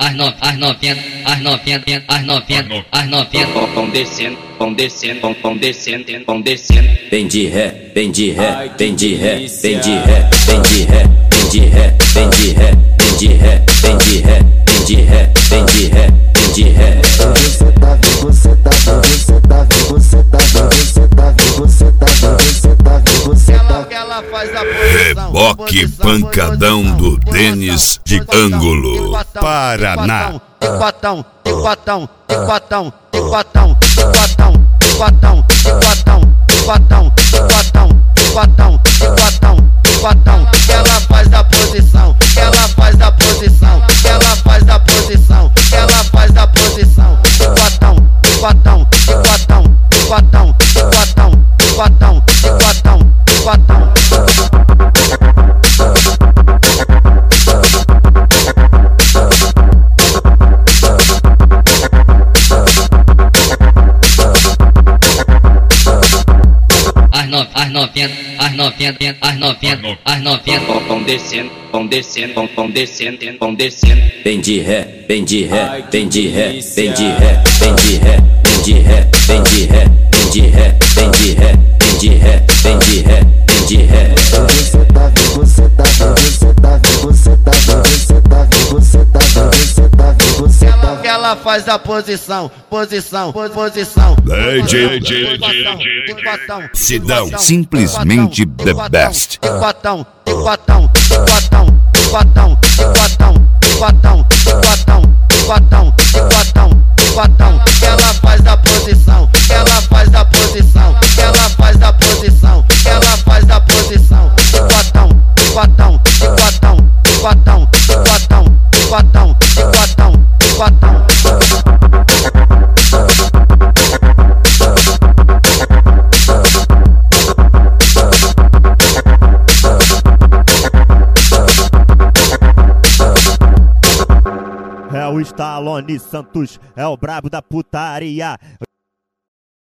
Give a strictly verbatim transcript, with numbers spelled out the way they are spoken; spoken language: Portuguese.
as no, as novinha, as novinha, as novinha, as novinha, vão descendo, vão descendo, vão, vão descendo, vão descendo. Vem de ré, vem de ré, vem de ré, vem de ré, vem de ré, vem de ré, vem de ré, vem de ré, vem de ré, vem de ré, vem de ré, vem de ré. Você tá vendo, você tá vendo, você tá vendo, você tá vendo, você tá vendo, você tá vendo, você tá vendo. Ela faz a posição, Reboque pancadão do Denis de Ângulo, Paraná. Ticotão, ticotão, ticotão, ticotão, ticotão, ticotão, ticotão, ticotão, ticotão, ticotão, ticotão, ticotão. Ela faz a posição, ela faz a posição, ela faz a posição, ela faz a posição. Ticotão, ticotão, ticotão, ticotão, ticotão, ticotão, ticotão, ticotão. As no, as novinha, as novinha, as novinha, as novinha, Vão descendo, vão descendo, vão, vão descendo, vão descendo. Vem de ré, vem de ré, vem de ré, vem de ré, vem de ré, vem de ré, vem de ré, vem de ré, vem de ré, vem de ré, vem de ré, vem de ré. Você tá vendo, você tá vendo, você tá vendo, você tá vendo, você tá vendo, você tá vendo, você tá vendo. Ela faz a posição, posição, posição. D J, D J, Sidão, simplesmente the best. Ticotão, ticotão, ticotão, ticotão, ticotão, ticotão, ticotão, ticotão, ticotão, ticotão. Ela faz a posição, ela faz a posição, ela faz a posição, ela faz a posição. Ticotão, ticotão, ticotão, ticotão, ticotão, ticotão, ticotão, ticotão. É o Stallone Santos, é o brabo da putaria.